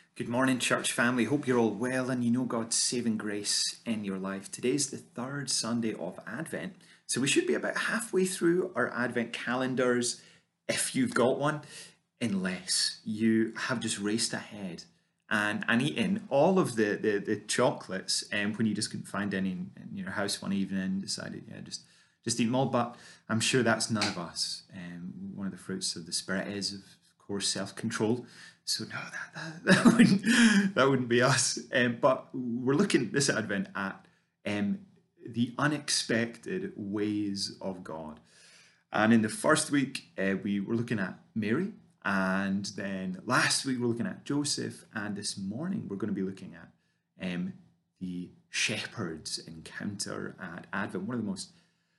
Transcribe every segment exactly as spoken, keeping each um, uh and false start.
Good morning, church family. Hope you're all well and you know God's saving grace in your life. Today's the third Sunday of Advent, so we should be about halfway through our Advent calendars if you've got one, unless you have just raced ahead and, and eaten all of the, the, the chocolates um, when you just couldn't find any in, in your house one evening and decided, yeah, just, just eat them all. But I'm sure that's none of us. Um, one of the fruits of the Spirit is, of course, self-control. So no, that, that, that wouldn't that wouldn't be us. Um, but we're looking this Advent at um, the unexpected ways of God. And in the first week, uh, we were looking at Mary, and then last week we were looking at Joseph, and this morning we're going to be looking at um, the shepherds encounter at Advent. One of the most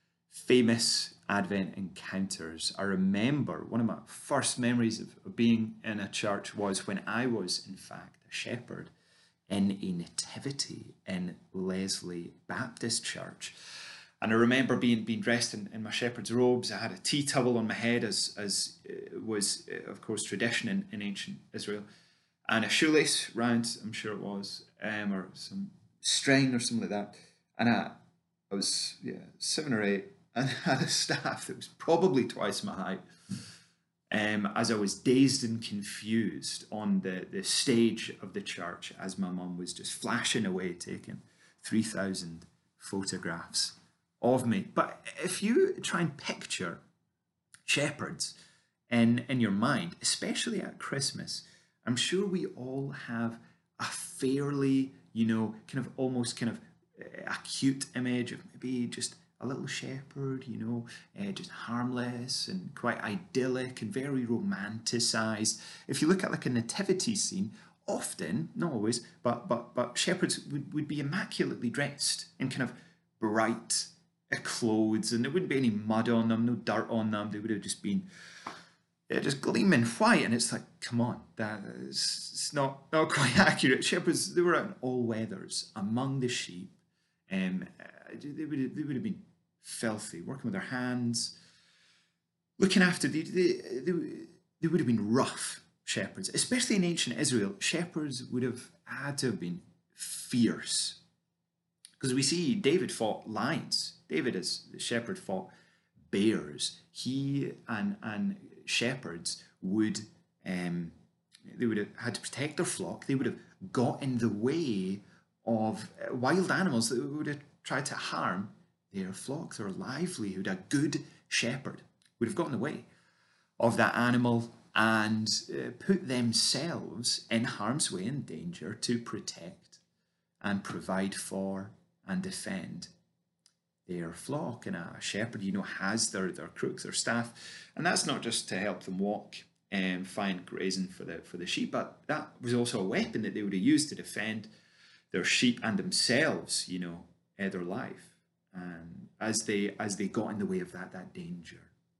famous Advent encounters. I remember one of my first memories of, of being in a church was when I was, in fact, a shepherd in a nativity in Leslie Baptist Church. And I remember being being dressed in, in my shepherd's robes. I had a tea towel on my head, as as uh, was, uh, of course, tradition in, in ancient Israel, and a shoelace round, I'm sure it was, um, or some string or something like that. And I, I was yeah seven or eight, and had a staff that was probably twice my height. Um, as I was dazed and confused on the, the stage of the church as my mum was just flashing away, taking three thousand photographs of me. But if you try and picture shepherds in, in your mind, especially at Christmas, I'm sure we all have a fairly, you know, kind of almost kind of uh, acute image of maybe just a little shepherd, you know, uh, just harmless and quite idyllic and very romanticized. If you look at like a nativity scene, often, not always, but but but shepherds would, would be immaculately dressed in kind of bright uh, clothes, and there wouldn't be any mud on them, no dirt on them. They would have just been yeah, just gleaming white, and it's like, come on, that is it's not not quite accurate. Shepherds, they were out in all weathers among the sheep. Um, uh, they would they would have been filthy, working with their hands, looking after the they, they, they would have been rough shepherds, especially in ancient Israel. Shepherds would have had to have been fierce, because we see David fought lions. David, as the shepherd, fought bears. He and and shepherds would um, they would have had to protect their flock. They would have got in the way of uh, wild animals that would have tried to harm their flock, their livelihood. A good shepherd would have got in the way of that animal and uh, put themselves in harm's way and danger to protect and provide for and defend their flock. And a shepherd, you know, has their, their crook, their staff, and that's not just to help them walk and find grazing for the for the sheep, but that was also a weapon that they would have used to defend their sheep and themselves, you know, uh, their life. And as they as they got in the way of that that danger,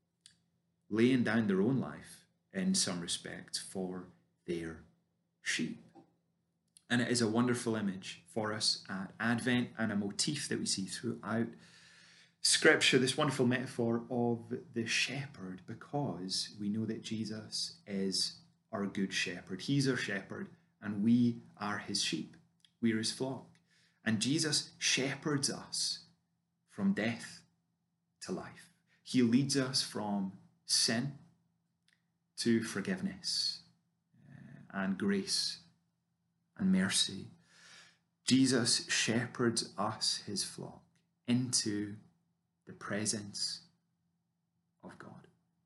laying down their own life in some respect for their sheep. And it is a wonderful image for us at Advent, and a motif that we see throughout Scripture, this wonderful metaphor of the shepherd, because we know that Jesus is our good shepherd. He's our shepherd, and we are his sheep. We are his flock. And Jesus shepherds us from death to life. He leads us from sin to forgiveness uh, and grace and mercy. Jesus shepherds us, his flock, into the presence of God.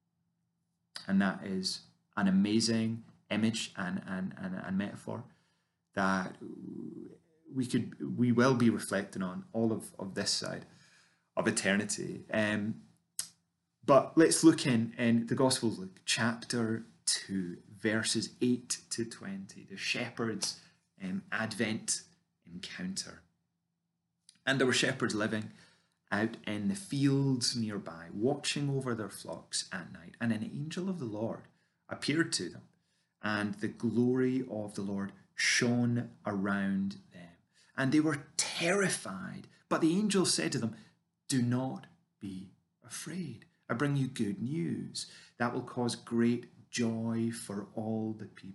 And that is an amazing image and, and, and, and metaphor that we could we will be reflecting on all of, of this side of eternity. Um, but let's look in, in the Gospel of Luke, chapter two, verses eight to twenty, the shepherds' um, Advent encounter. And there were shepherds living out in the fields nearby, watching over their flocks at night. And an angel of the Lord appeared to them, and the glory of the Lord shone around them. And they were terrified. But the angel said to them, "Do not be afraid. I bring you good news that will cause great joy for all the people.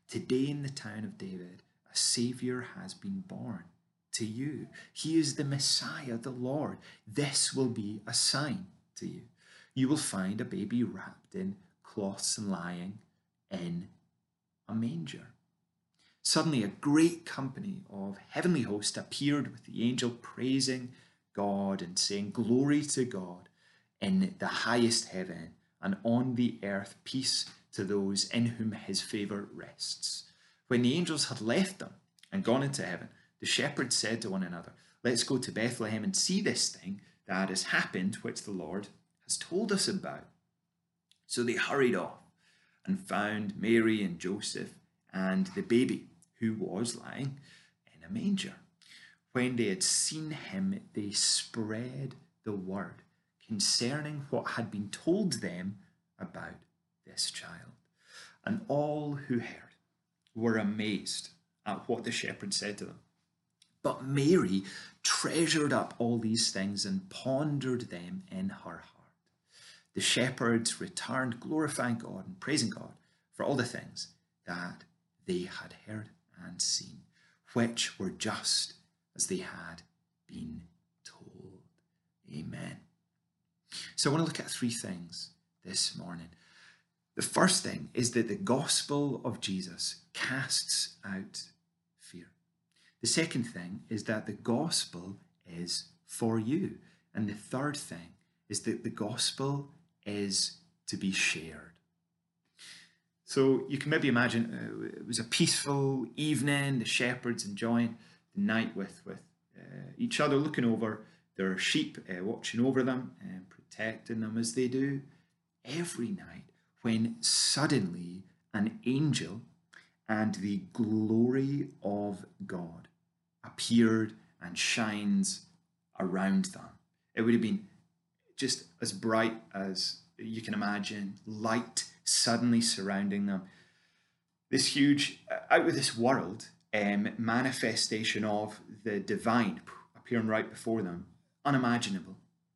Today in the town of David, a Saviour has been born to you. He is the Messiah, the Lord. This will be a sign to you. You will find a baby wrapped in cloths and lying in a manger. Suddenly a great company of heavenly hosts appeared with the angel praising God and saying, "Glory to God in the highest heaven, and on the earth peace to those in whom his favour rests." When the angels had left them and gone into heaven, the shepherds said to one another, "Let's go to Bethlehem and see this thing that has happened, which the Lord has told us about." So they hurried off and found Mary and Joseph and the baby, who was lying in a manger. When they had seen him, they spread the word concerning what had been told them about this child. And all who heard were amazed at what the shepherds said to them. But Mary treasured up all these things and pondered them in her heart. The shepherds returned, glorifying God and praising God for all the things that they had heard and seen, which were just as they had been told. Amen. So I want to look at three things this morning. The first thing is that the gospel of Jesus casts out fear. The second thing is that the gospel is for you. And the third thing is that the gospel is to be shared. So you can maybe imagine uh, it was a peaceful evening, the shepherds enjoying the night with, with uh, each other, looking over their sheep, uh, watching over them and protecting them as they do every night, when suddenly an angel and the glory of God appeared and shines around them. It would have been just as bright as you can imagine, light suddenly surrounding them. This huge, out of this world um, manifestation of the divine appearing right before them, unimaginable.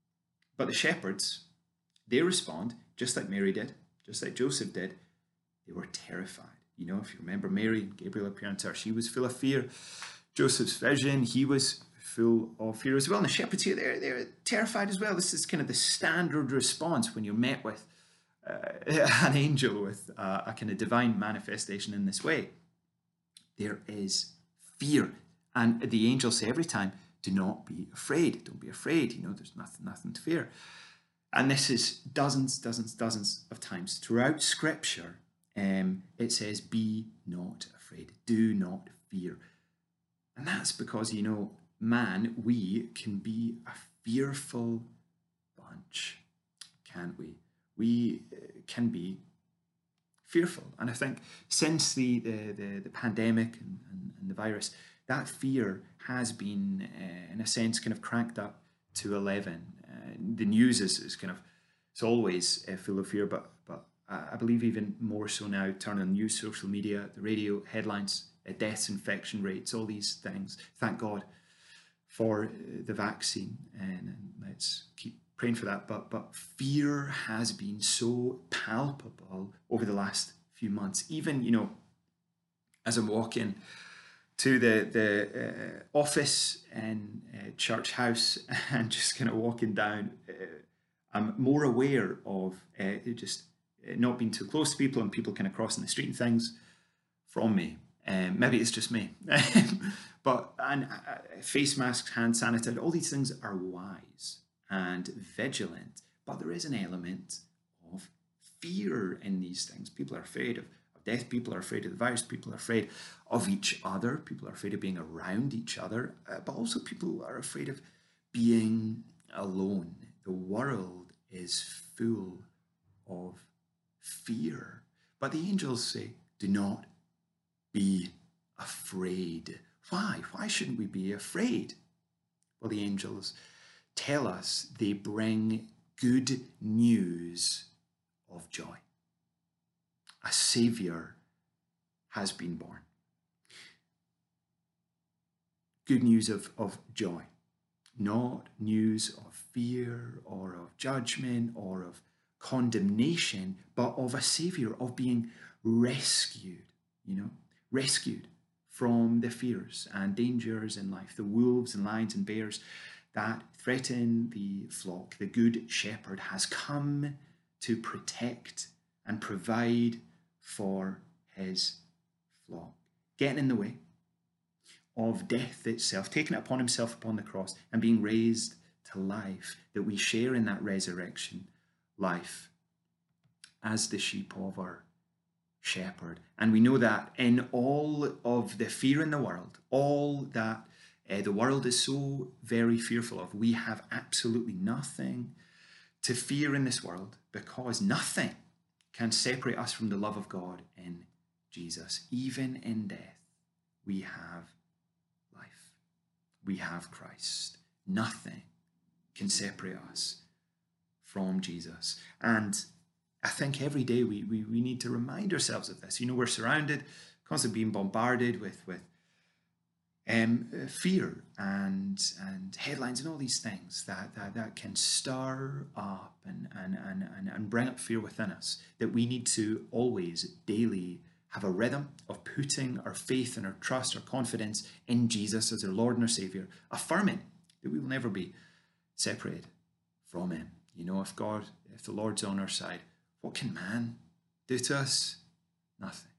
But the shepherds, they respond just like Mary did, just like Joseph did. They were terrified. You know, if you remember Mary and Gabriel appearing to her, she was full of fear. Joseph's vision, he was full of fear as well. And the shepherds here, they're, they're terrified as well. This is kind of the standard response when you're met with uh, an angel with uh, a kind of divine manifestation in this way. There is fear. And the angels say every time, do not be afraid. Don't be afraid. You know, there's nothing, nothing to fear. And this is dozens, dozens, dozens of times throughout Scripture. Um, it says, be not afraid. Do not fear. And that's because, you know, man, we can be a fearful bunch, can't we? We uh, can be fearful. And I think since the, the, the, the pandemic and, and, and the virus, that fear has been, uh, in a sense, kind of cranked up to eleven. Uh, the news is, is kind of, it's always uh, full of fear, but, but I believe even more so now, turn on news, social media, the radio, headlines, uh, deaths, infection rates, all these things. Thank God for uh, the vaccine, and, and let's keep praying for that. But, but fear has been so palpable over the last few months. Even, you know, as I'm walking to the, the uh, office and uh, church house and just kind of walking down, uh, I'm more aware of uh, just not being too close to people and people kind of crossing the street and things from me. Um, maybe it's just me. But and uh, face masks, hand sanitizer, all these things are wise and vigilant. But there is an element of fear in these things. People are afraid of death. People are afraid of the virus. People are afraid of each other. People are afraid of being around each other. Uh, but also people are afraid of being alone. The world is full of fear. But the angels say, do not be afraid. Why? Why shouldn't we be afraid? Well, the angels tell us they bring good news of joy. A Saviour has been born. Good news of, of joy. Not news of fear or of judgment or of condemnation, but of a Saviour, of being rescued. you know, rescued from the fears and dangers in life, the wolves and lions and bears that threaten the flock. The good shepherd has come to protect and provide for his flock, getting in the way of death itself, taking it upon himself upon the cross and being raised to life, that we share in that resurrection life as the sheep of our shepherd. And we know that in all of the fear in the world, all that uh, the world is so very fearful of, we have absolutely nothing to fear in this world, because nothing can separate us from the love of God in Jesus. Even in death, we have life. We have Christ. Nothing can separate us from Jesus. And I think every day we, we, we need to remind ourselves of this. You know, we're surrounded, constantly being bombarded with, with um, fear and and headlines and all these things that, that, that can stir up and, and, and, and, and bring up fear within us, that we need to always, daily, have a rhythm of putting our faith and our trust, our confidence in Jesus as our Lord and our Saviour, affirming that we will never be separated from him. You know, if God, if the Lord's on our side, what can man do to us? Nothing.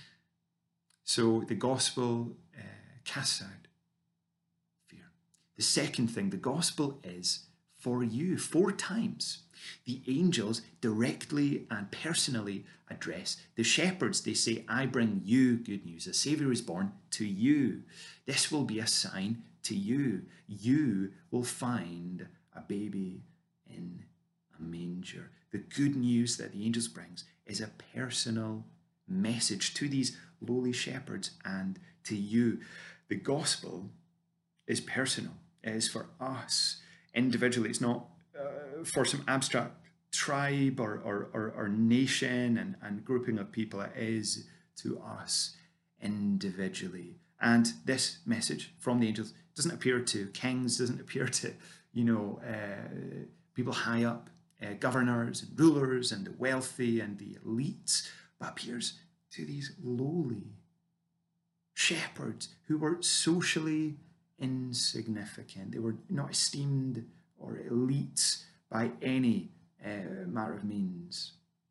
So the gospel uh, casts out fear. The second thing, the gospel is for you. Four times the angels directly and personally address the shepherds. They say, I bring you good news. A Saviour is born to you. This will be a sign to you. You will find a baby in a manger. The good news that the angels brings is a personal message to these lowly shepherds and to you. The gospel is personal. It is for us individually. It's not uh, for some abstract tribe or, or, or, or nation and, and grouping of people. It is to us individually. And this message from the angels doesn't appear to kings, doesn't appear to, you know, uh, people high up, uh, governors and rulers and the wealthy and the elites, but appears to these lowly shepherds who were socially insignificant. They were not esteemed or elites by any uh, manner of means.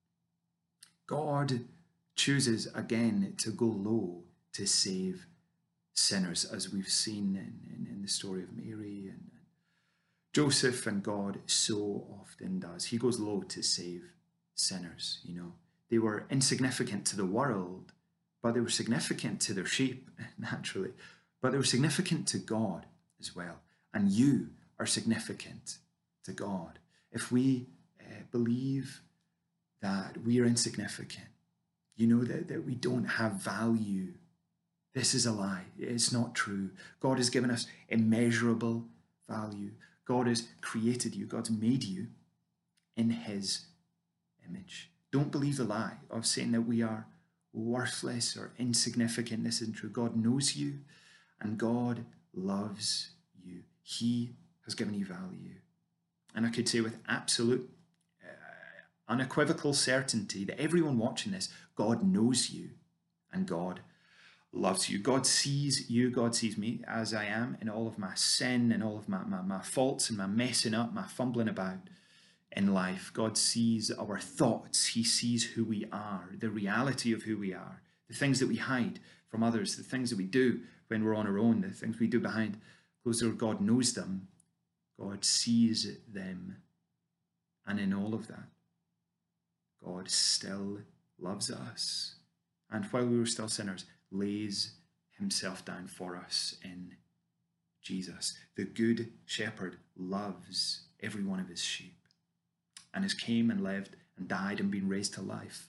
God chooses again to go low to save sinners, as we've seen in, in, in the story of Mary and, and Joseph, and God so often does. He goes low to save sinners, you know. They were insignificant to the world, but they were significant to their sheep, naturally. But they were significant to God as well. And you are significant to God. If we uh, believe that we are insignificant, you know, that, that we don't have value, this is a lie. It's not true. God has given us immeasurable value. God has created you. God's made you in his image. Don't believe the lie of saying that we are worthless or insignificant. This isn't true. God knows you and God loves you. He has given you value. And I could say with absolute, uh, unequivocal certainty that everyone watching this, God knows you and God loves you. God sees you, God sees me as I am in all of my sin and all of my, my, my faults and my messing up, my fumbling about in life. God sees our thoughts. He sees who we are, the reality of who we are, the things that we hide from others, the things that we do when we're on our own, the things we do behind closed doors. God knows them. God sees them. And in all of that, God still loves us. And while we were still sinners, lays himself down for us in Jesus. The good shepherd loves every one of his sheep and has came and lived and died and been raised to life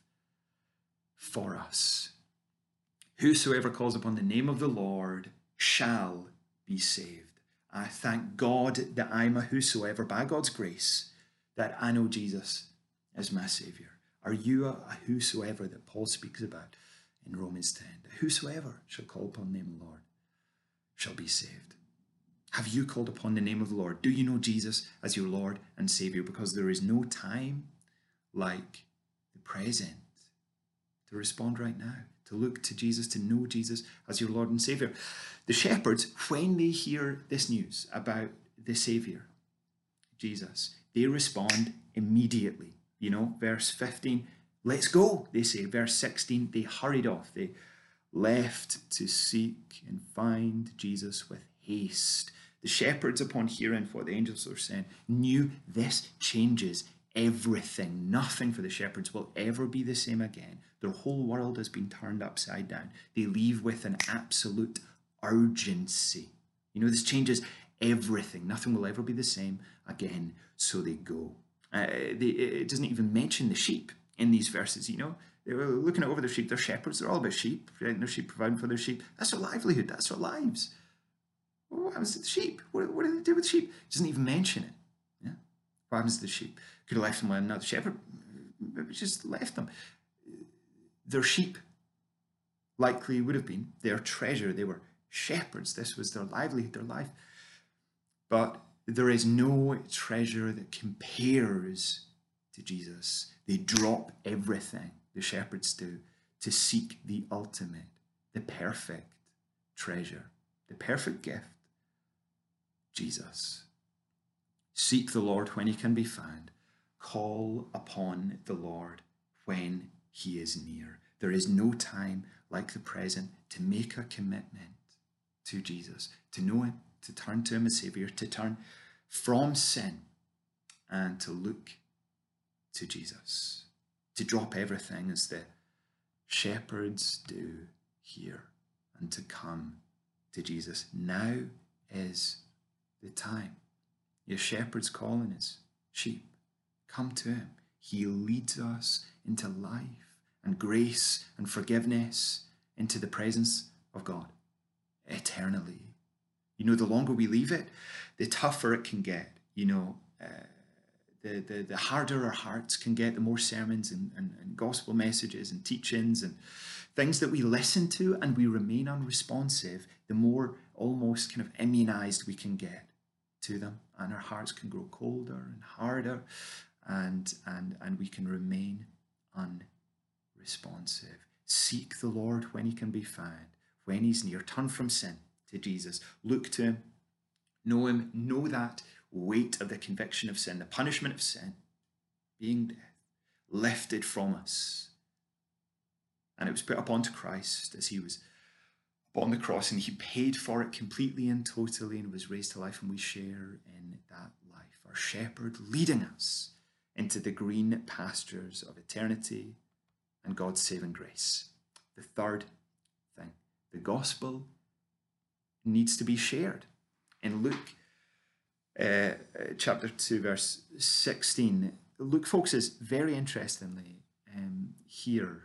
for us. Whosoever calls upon the name of the Lord shall be saved. I thank God that I'm a whosoever by God's grace, that I know Jesus as my Saviour. Are you a whosoever that Paul speaks about in Romans ten? That whosoever shall call upon the name of the Lord shall be saved. Have you called upon the name of the Lord? Do you know Jesus as your Lord and Saviour? Because there is no time like the present to respond right now. to look to Jesus, to know Jesus as your Lord and Saviour. The shepherds, when they hear this news about the Saviour, Jesus, they respond immediately. You know, verse fifteen, let's go, they say. Verse sixteen, they hurried off. They left to seek and find Jesus with haste. The shepherds, upon hearing what the angels were saying, knew this changes everything. Nothing for the shepherds will ever be the same again. Their whole world has been turned upside down. They leave with an absolute urgency. You know, this changes everything. Nothing will ever be the same again. So they go. Uh, they, it doesn't even mention the sheep in these verses, you know. They were looking over their sheep. They're shepherds. They're all about sheep. Right? Their sheep, providing for their sheep. That's their livelihood. That's their lives. Well, what happens to the sheep? What, what do they do with the sheep? It doesn't even mention it. Yeah? What happens to the sheep? Could have left them with another shepherd. Maybe just left them. Their sheep likely would have been their treasure. They were shepherds. This was their livelihood, their life. But there is no treasure that compares to Jesus. They drop everything, the shepherds do, to seek the ultimate, the perfect treasure, the perfect gift, Jesus. Seek the Lord when he can be found. Call upon the Lord when he is near. There is no time like the present to make a commitment to Jesus, to know him, to turn to him as Saviour, to turn from sin and to look to Jesus, to drop everything as the shepherds do here and to come to Jesus. Now is the time. Your shepherd's calling his sheep. Come to him. He leads us into life and grace and forgiveness, into the presence of God eternally. You know, the longer we leave it, the tougher it can get. You know, uh, the, the, the harder our hearts can get, the more sermons and, and, and gospel messages and teachings and things that we listen to and we remain unresponsive, the more almost kind of immunized we can get to them, and our hearts can grow colder and harder, and and and we can remain unresponsive. Seek the Lord when he can be found, when he's near. Turn from sin to Jesus. Look to him. Know him. Know that weight of the conviction of sin, the punishment of sin, being death, lifted from us. And it was put up onto Christ as he was on the cross, and he paid for it completely and totally and was raised to life, and we share in that life. Our shepherd leading us into the green pastures of eternity and God's saving grace. The third thing, the gospel needs to be shared. In Luke uh, chapter two, verse sixteen, Luke focuses very interestingly um, here.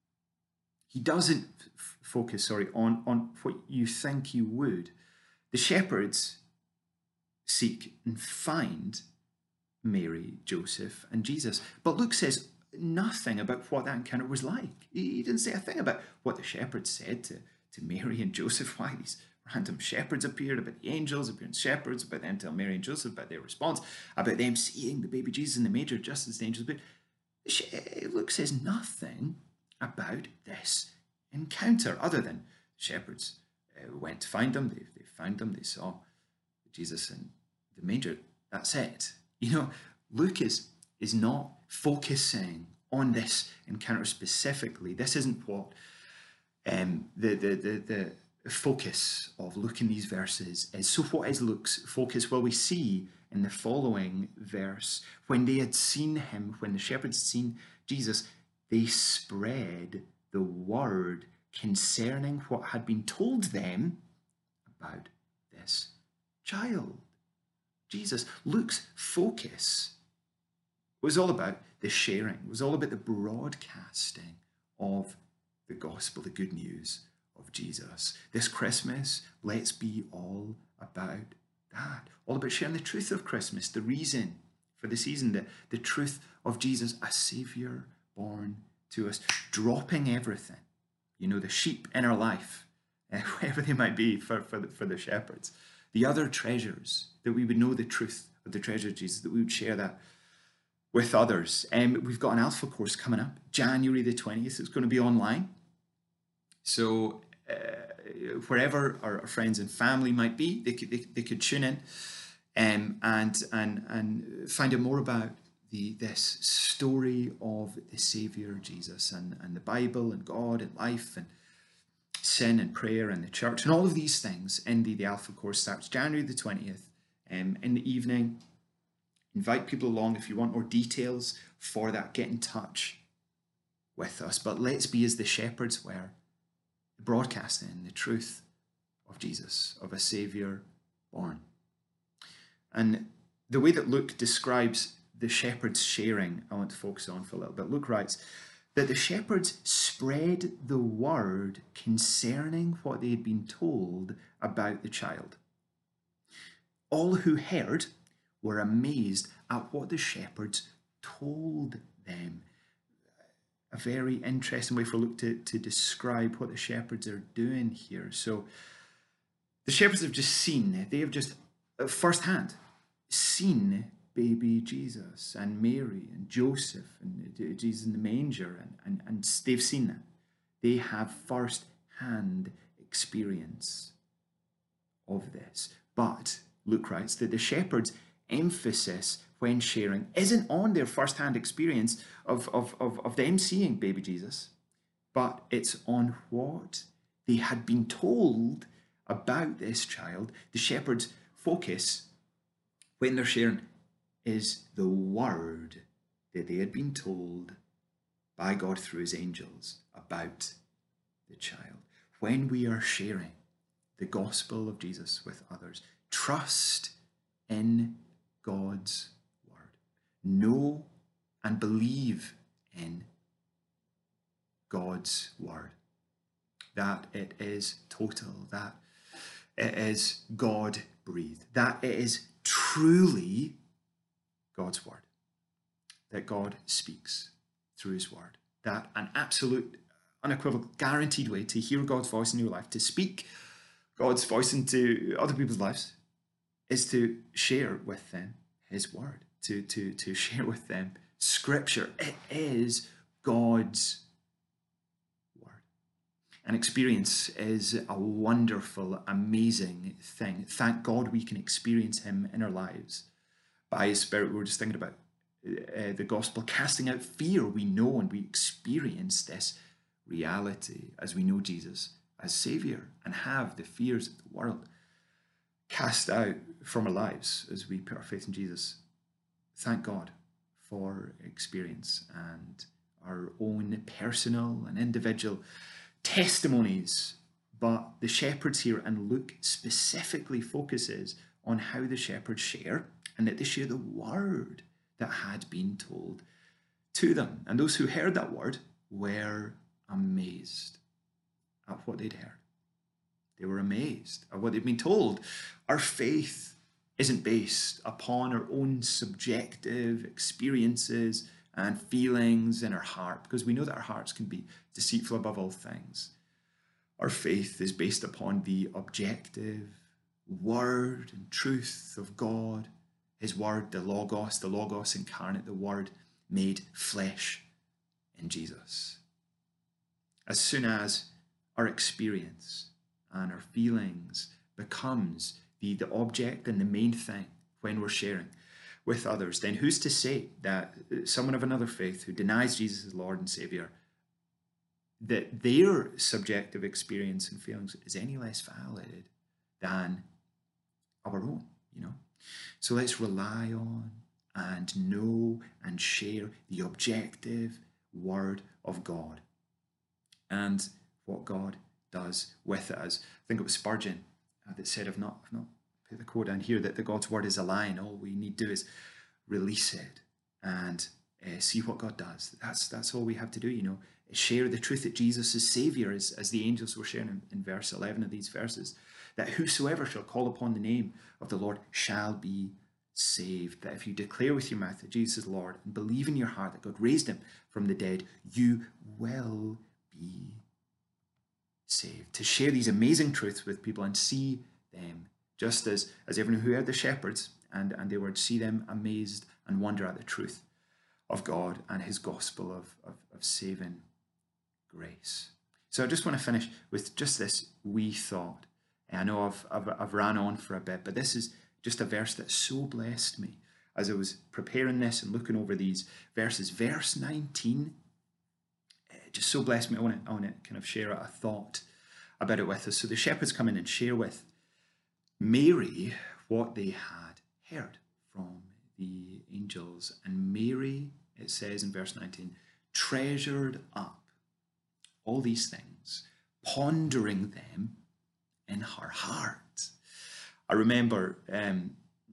He doesn't f- focus, sorry, on, on what you think he would. The shepherds seek and find Mary, Joseph, and Jesus. But Luke says nothing about what that encounter was like. He didn't say a thing about what the shepherds said to, to Mary and Joseph, why these random shepherds appeared, about the angels appearing shepherds, about them telling Mary and Joseph about their response, about them seeing the baby Jesus in the manger just as the angels appeared. Luke says nothing about this encounter other than shepherds uh, went to find them. They, they found them. They saw Jesus in the manger. That's it. You know, Luke is, is not focusing on this encounter specifically. This isn't what um, the, the, the, the focus of Luke in these verses is. So what is Luke's focus? Well, we see in the following verse, when they had seen him, when the shepherds had seen Jesus, they spread the word concerning what had been told them about this child, Jesus. Luke's focus was all about the sharing, it was all about the broadcasting of the gospel, the good news of Jesus. This Christmas, let's be all about that, all about sharing the truth of Christmas, the reason for the season, the, the truth of Jesus, a Saviour born to us, dropping everything, you know, the sheep in our life, uh, wherever they might be for, for, the, for the shepherds, the other treasures, that we would know the truth of the treasure of Jesus, that we would share that with others. Um, we've got an Alpha course coming up, January the twentieth. It's going to be online. So uh, wherever our, our friends and family might be, they could they, they could tune in um, and and and find out more about the this story of the Savior Jesus and and the Bible and God and life and sin and prayer and the church and all of these things in the, the Alpha course. Starts January the twentieth um, in the evening. Invite people along if you want more details for that. Get in touch with us. But let's be as the shepherds were, broadcasting the truth of Jesus, of a Saviour born. And the way that Luke describes the shepherds sharing, I want to focus on for a little bit. Luke writes that the shepherds spread the word concerning what they had been told about the child. All who heard were amazed at what the shepherds told them. A very interesting way for Luke to, to describe what the shepherds are doing here. So the shepherds have just seen, they have just uh, firsthand seen baby Jesus and Mary and Joseph and Jesus in the manger, and, and, and they've seen that. They have first-hand experience of this. But Luke writes that the shepherds' emphasis when sharing isn't on their first-hand experience of, of, of, of them seeing baby Jesus, but it's on what they had been told about this child. The shepherds' focus when they're sharing is the word that they had been told by God through his angels about the child. When we are sharing the gospel of Jesus with others, trust in God's word. Know and believe in God's word. That it is total, that it is God-breathed, that it is truly God's word, that God speaks through his word, that an absolute, unequivocal, guaranteed way to hear God's voice in your life, to speak God's voice into other people's lives, is to share with them his word, to, to, to share with them scripture. It is God's word. And experience is a wonderful, amazing thing. Thank God we can experience him in our lives by his Spirit. We were just thinking about uh, the gospel casting out fear. We know and we experience this reality as we know Jesus as Saviour and have the fears of the world cast out from our lives as we put our faith in Jesus. Thank God for experience and our own personal and individual testimonies. But the shepherds here, and Luke specifically focuses on how the shepherds share, and that they share the word that had been told to them. And those who heard that word were amazed at what they'd heard. They were amazed at what they'd been told. Our faith isn't based upon our own subjective experiences and feelings in our heart, because we know that our hearts can be deceitful above all things. Our faith is based upon the objective word and truth of God, his word, the Logos, the Logos incarnate, the word made flesh in Jesus. As soon as our experience and our feelings becomes the, the object and the main thing when we're sharing with others, then who's to say that someone of another faith who denies Jesus as Lord and Saviour, that their subjective experience and feelings is any less valid than our own, you know? So let's rely on and know and share the objective word of God and what God does with it. As I think it was Spurgeon uh, that said, I've not, I've not put the quote down here, that the God's word is a line. All we need to do is release it and uh, see what God does. That's that's all we have to do, you know. Share the truth that Jesus is Saviour, as, as the angels were sharing in, in verse eleven of these verses, that whosoever shall call upon the name of the Lord shall be saved. That if you declare with your mouth that Jesus is Lord and believe in your heart that God raised him from the dead, you will be saved. To share these amazing truths with people and see them, just as, as everyone who heard the shepherds, and, and they would see them amazed and wonder at the truth of God and his gospel of, of, of saving grace. So I just want to finish with just this wee thought. I know I've, I've, I've ran on for a bit, but this is just a verse that so blessed me as I was preparing this and looking over these verses. Verse nineteen, it just so blessed me. I want to, I want to kind of share a thought about it with us. So the shepherds come in and share with Mary what they had heard from the angels. And Mary, it says in verse nineteen, treasured up all these things, pondering them in her heart. I remember um,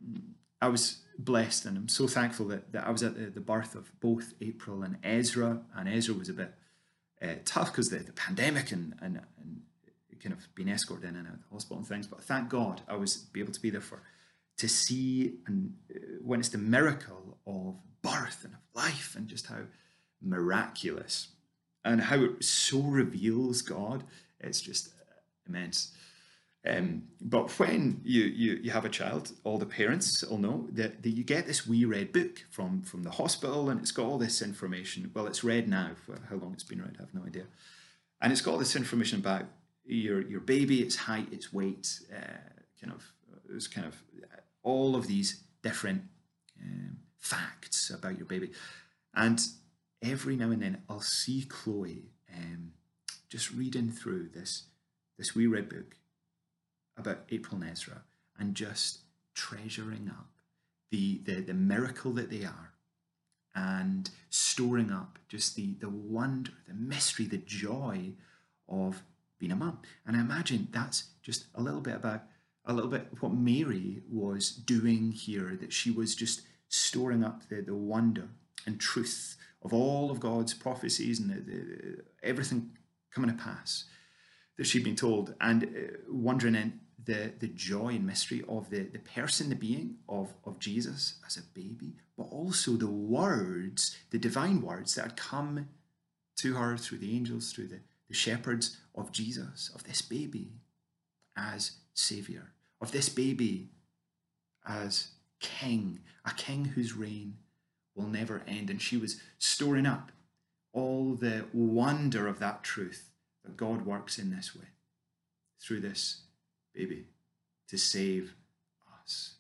I was blessed, and I'm so thankful that, that I was at the, the birth of both April and Ezra, and Ezra was a bit uh, tough because the, the pandemic and, and, and kind of being escorted in and out of the hospital and things, but thank God I was be able to be there for, to see and uh, witness the miracle of birth and of life, and just how miraculous and how it so reveals God. It's just immense. Um, but when you, you, you have a child, all the parents will know that, that you get this wee red book from, from the hospital, and it's got all this information. Well, it's read now. For how long it's been read, I have no idea. And it's got all this information about your, your baby, its height, its weight, uh, kind of, it's kind of all of these different um, facts about your baby. And every now and then I'll see Chloe um, just reading through this, this wee red book about April and Ezra, and just treasuring up the, the, the miracle that they are, and storing up just the, the wonder, the mystery, the joy of being a mum. And I imagine that's just a little bit about, a little bit what Mary was doing here, that she was just storing up the, the wonder and truth of all of God's prophecies and the, the, everything coming to pass that she'd been told, and uh, wondering in the, the joy and mystery of the, the person, the being of, of Jesus as a baby, but also the words, the divine words that had come to her through the angels, through the, the shepherds, of Jesus, of this baby as Saviour, of this baby as King, a King whose reign will never end. And she was storing up all the wonder of that truth, that God works in this way, through this baby, to save us.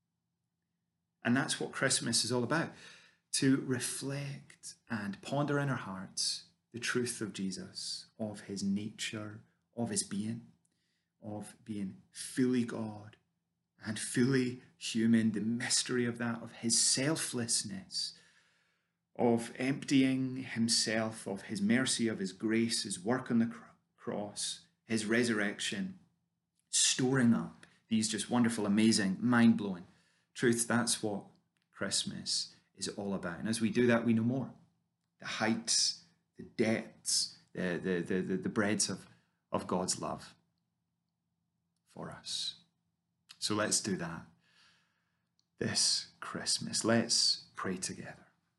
And that's what Christmas is all about, to reflect and ponder in our hearts the truth of Jesus, of his nature, of his being, of being fully God and fully human, the mystery of that, of his selflessness, of emptying himself, of his mercy, of his grace, his work on the cross, his resurrection, storing up these just wonderful, amazing, mind-blowing truths. That's what Christmas is all about. And as we do that, we know more. The heights, the depths, the, the, the, the, the breadths of, of God's love for us. So let's do that this Christmas. Let's pray together.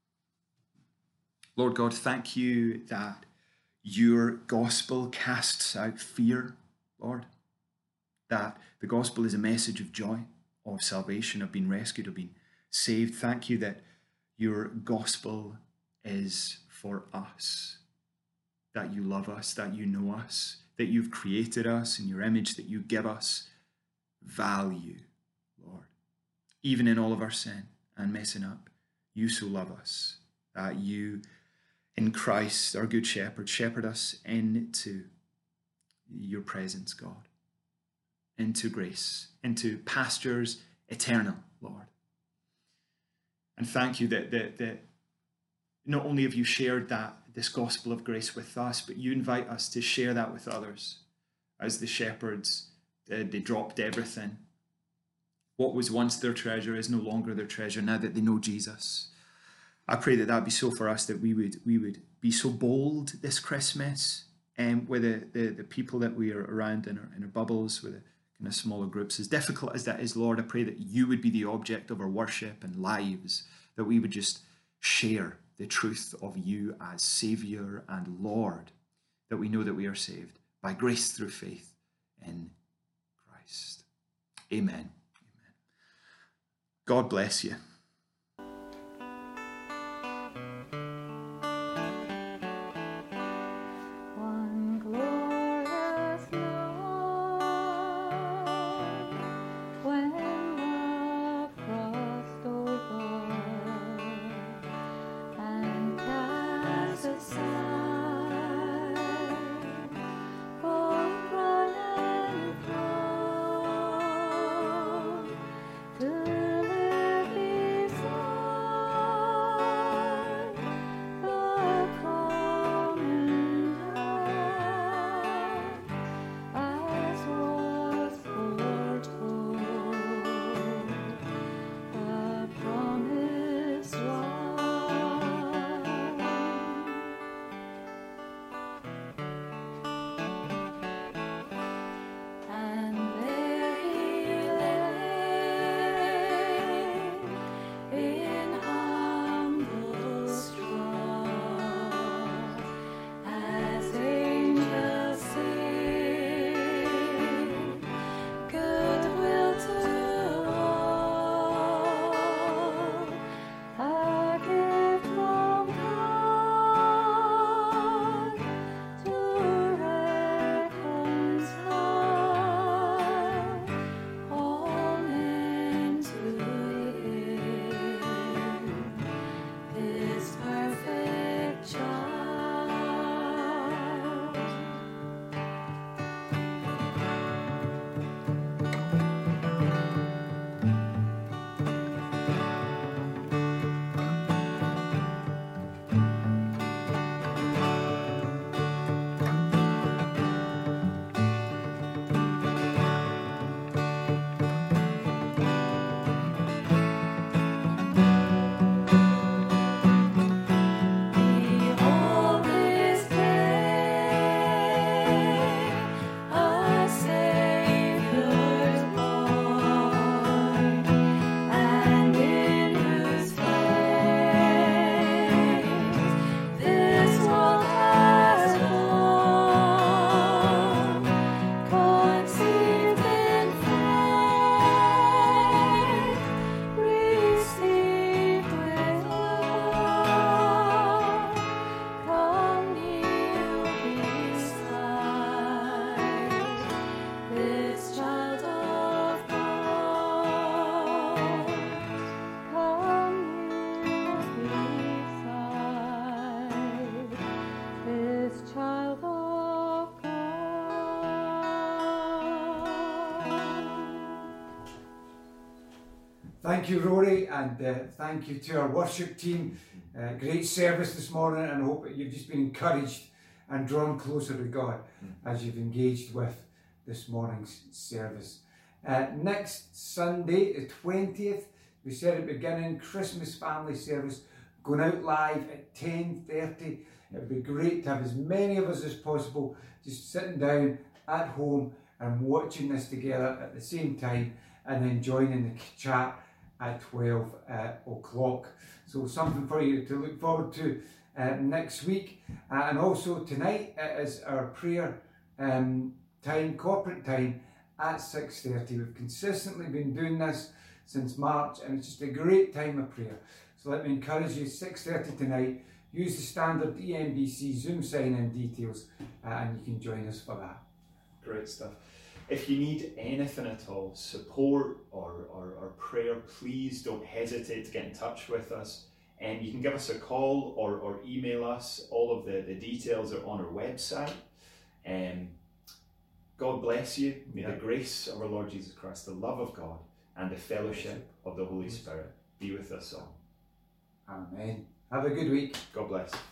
Lord God, thank you that your gospel casts out fear, Lord. That the gospel is a message of joy, of salvation, of being rescued, of being saved. Thank you that your gospel is for us, that you love us, that you know us, that you've created us in your image, that you give us value, Lord. Even in all of our sin and messing up, you so love us, that you in Christ, our good shepherd, shepherd us into your presence, God, into grace, into pastures eternal, Lord. And thank you that, that, that not only have you shared that, this gospel of grace with us, but you invite us to share that with others. As the shepherds, they, they dropped everything. What was once their treasure is no longer their treasure now that they know Jesus. I pray that that be so for us, that we would we would be so bold this Christmas, um, with the, the, the people that we are around in our, in our bubbles, with the kind of smaller groups. As difficult as that is, Lord, I pray that you would be the object of our worship and lives, that we would just share the truth of you as Saviour and Lord, that we know that we are saved by grace through faith in Christ. Amen. Amen. God bless you. One glory. Thank you, Rory, and uh, thank you to our worship team. Uh, great service this morning, and I hope that you've just been encouraged and drawn closer to God as you've engaged with this morning's service. Uh, next Sunday, the twentieth, we said at the beginning, Christmas family service going out live at ten thirty. It would be great to have as many of us as possible just sitting down at home and watching this together at the same time, and then joining the chat at twelve uh, o'clock. So something for you to look forward to uh, next week. Uh, and also tonight uh, is our prayer um, time, corporate time at six thirty. We've consistently been doing this since March, and it's just a great time of prayer. So let me encourage you, six thirty tonight, use the standard E M B C Zoom sign-in details uh, and you can join us for that. Great stuff. If you need anything at all, support or, or, or prayer, please don't hesitate to get in touch with us. And you can give us a call or, or email us. All of the, the details are on our website. Um, God bless you. May yeah. the grace of our Lord Jesus Christ, the love of God, and the fellowship of the Holy Spirit be with us all. Amen. Have a good week. God bless.